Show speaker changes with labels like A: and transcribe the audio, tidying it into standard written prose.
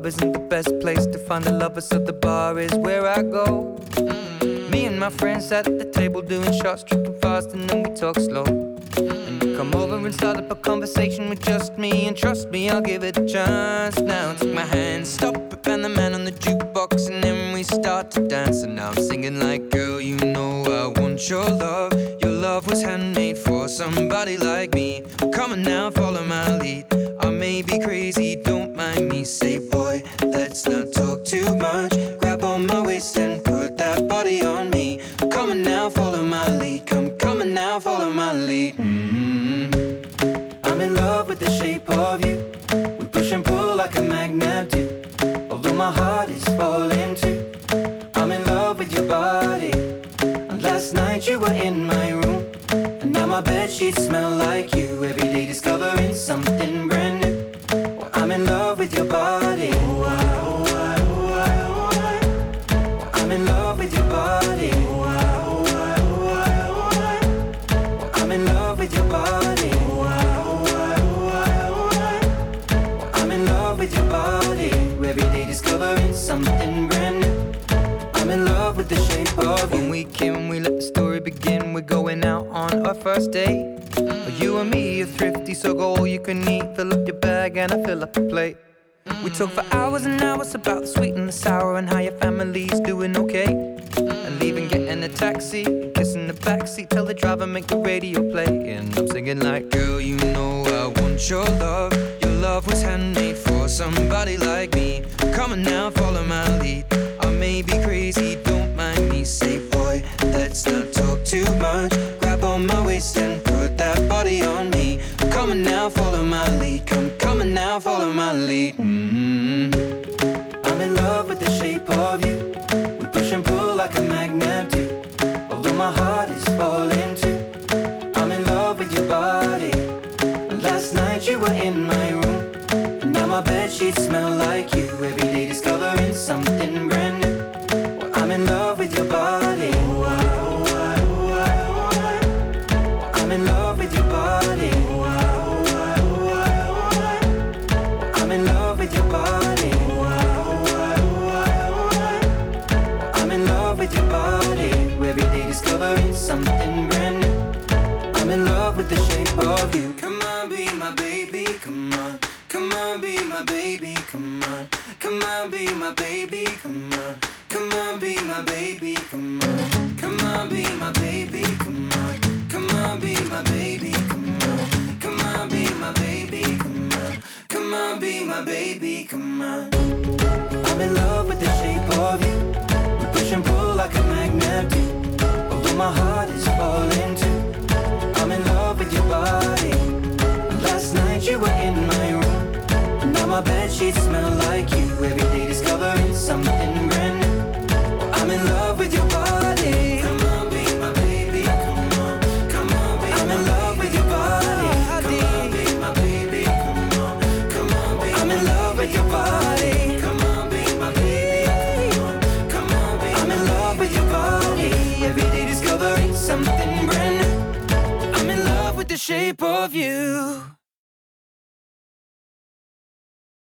A: club isn't the best place to find a lover, so the bar is where I go. Me and my friends at the table doing shots, tripping fast, and then we talk slow. And you come over and start up a conversation with just me, and trust me, I'll give it a chance. Now take my hand, stop it, and the man on the jukebox, and then we start to dance. And now I'm singing like, girl, you know I want your love. Your love was handmade for somebody like me. Come on now, follow my lead. I may be crazy, don't mind me. Say, boy, let's not talk too much. Grab on my waist and put that body on me. Come on now, follow my lead. Come on now, follow my lead. I'm in love with the shape of you. We push and pull like a magnet do. Although my heart is falling too. I'm in love with your body. And last night you were in my room, and now my bedsheets smell like you. Every day discovering something brand new. Well, I'm in love with your body. I'm in love with your body. I'm in love with your body. I'm in love with your body. Every day discovering something brand new. I'm in love with the shape of you. When we came, we let the story begin. We're going out on our first date. You and me are thrifty, so go all you can eat. Fill up your bag and I fill up the plate. We talk for hours and hours about the sweet and the sour, and how your family's doing okay. And leaving, getting a taxi, kissing the backseat, tell the driver make the radio play. And I'm singing like, girl, you know I want your love. Your love was handmade for somebody like me. Come on now, follow my lead. I may be crazy, don't mind me. Say, boy, let's not talk too much. Grab on my waist and put that body on me. Come on now, follow my lead. Come on now, follow my lead. I'm in love with the shape of you. We push and pull like a magnet do. Although my heart is falling too. I'm in love with your body. Last night you were in my room, and now my bedsheets smell like you. Every day discovering something brand new. Well, I'm in love with your body. I'm in love with your body. I'm in love with your body. I'm in love with your body. Every day discovering something brand new. I'm in love with the shape of you. Come on, be my baby, come on. Come on, be my baby, come on. Come on, be my baby, come on. Come on, be my baby, come on. Come on, be my baby, come on. Come on, be my baby, come on. Come on, be my baby, come on. Come on, be my baby, come on. I'm in love with the shape of you. We push and pull like a magnet do. Although my heart is falling too. I'm in love with your body. Last night you were in my room, and now my bedsheets smell like you. Every day discovering something brand new. I'm in love with your body. Come on, be my baby, come on. Come on, be I'm in love with your body. Come on, be my baby, come on. Come on, be I'm in love with your body. Come on, be my baby, come on. Come on, be I'm in love with your body. Every day discovering something brand new. I'm in love with the shape of you.